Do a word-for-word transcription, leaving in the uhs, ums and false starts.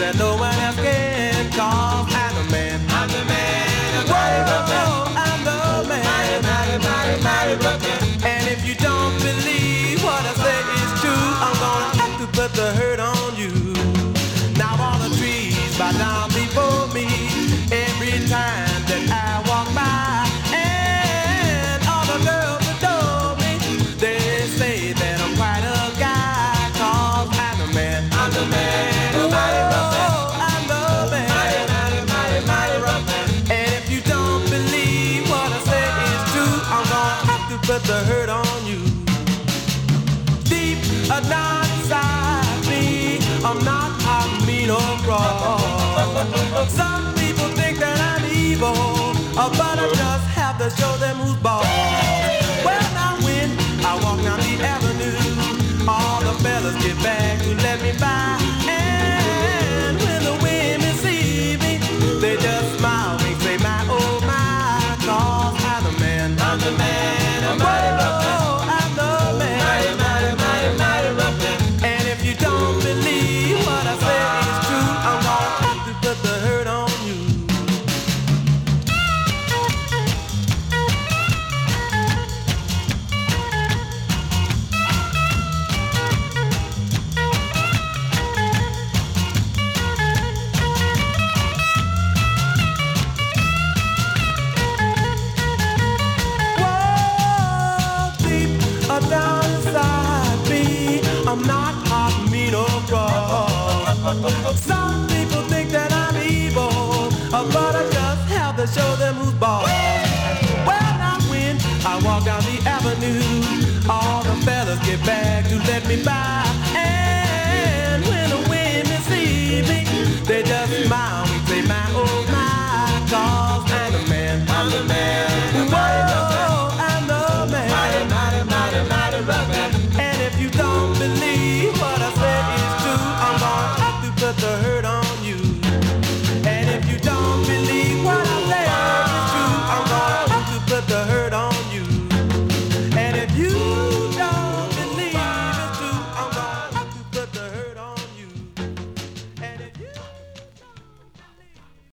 that no one else can, 'cause I'm the man. I'm the man, a mighty rough man. I'm the man, mighty, mighty, mighty, mighty rough man. And if you don't believe what I say is true, I'm gonna have to put the hurt on you. Now all the trees bow down before me every time that I walk by, and all the girls adore me. They say that I'm quite a guy, 'cause I'm the man. I'm the man, a mighty rough man. I'm the man, mighty, mighty, mighty, mighty rough man. And if you don't believe what I say is true, I'm gonna have to put the hurt on you. Deep down inside me, I'm not hot, mean or cross. Some people think that I'm evil, but I just have to show them who's boss. Well, now when I walk down the avenue, all the fellas get back to let me by. And when the women see me, they just smile and say, my, oh my, 'cause I'm the man. I'm the man, a mighty rough man. I'm the man, mighty, mighty, mighty, mighty rough man. And if you don't believe what I say is true, I'm gonna have to put the hurt on you. Down inside me, I'm not hot, mean or cross. Some people think that I'm evil, but I just have to show them who's boss. Well, now when I walk down the avenue, all the fellas get back